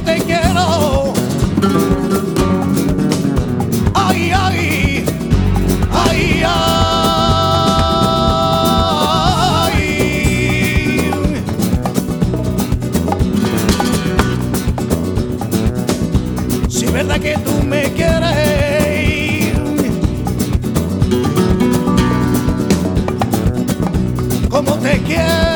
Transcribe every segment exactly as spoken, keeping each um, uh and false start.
te quiero. Ay, ay, ay, ay. Si es verdad que tú me quieres, como te quiero.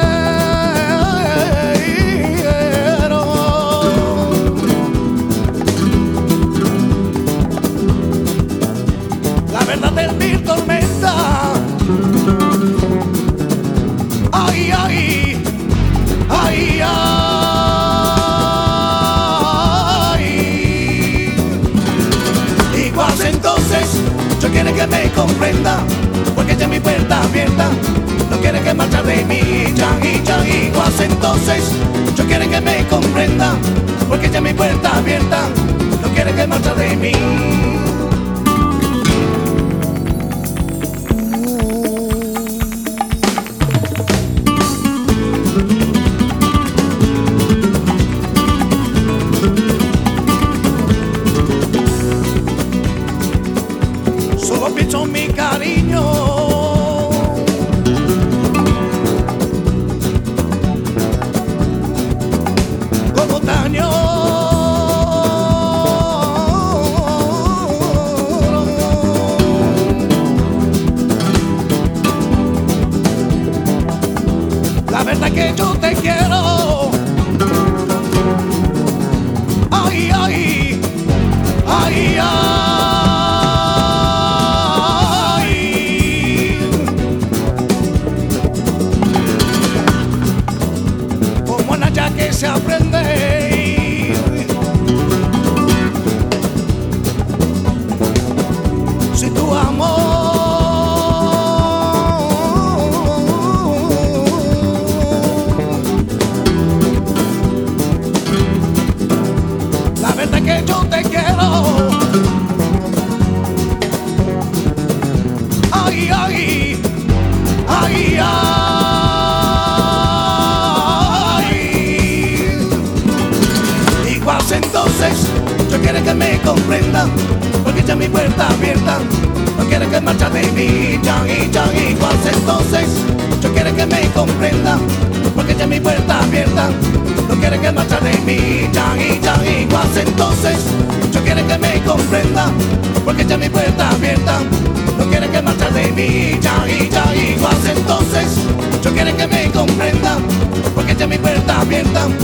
La verdad del mil tormenta. Ay, ay, ay, ay. Igual entonces yo quiero que me comprenda, porque ya mi puerta abierta. No quiere que marcha de mí, ya y ya igual entonces yo quiero que me comprenda, porque ya mi puerta abierta. No quiere que marcha de mí. Solo pienso en mi cariño, como daño. La verdad que yo te quiero. Ay, ay, ay, ay. Que se aprende. Si tu amor la verdad que yo te quiero. Ay, ay, ay, ay. Entonces yo quiero que me comprenda, porque ya mi puerta abierta. No quiere que marcha de mí, ya y ya igual. Entonces yo quiero que me comprenda, porque ya mi puerta abierta. No quiere que marcha de mí, ya y ya igual. Entonces yo quiero que me comprenda, porque ya mi puerta abierta. No quiere que marcha de mí, ya y ya igual. Entonces yo quiero que me comprenda, porque ya mi puerta abierta.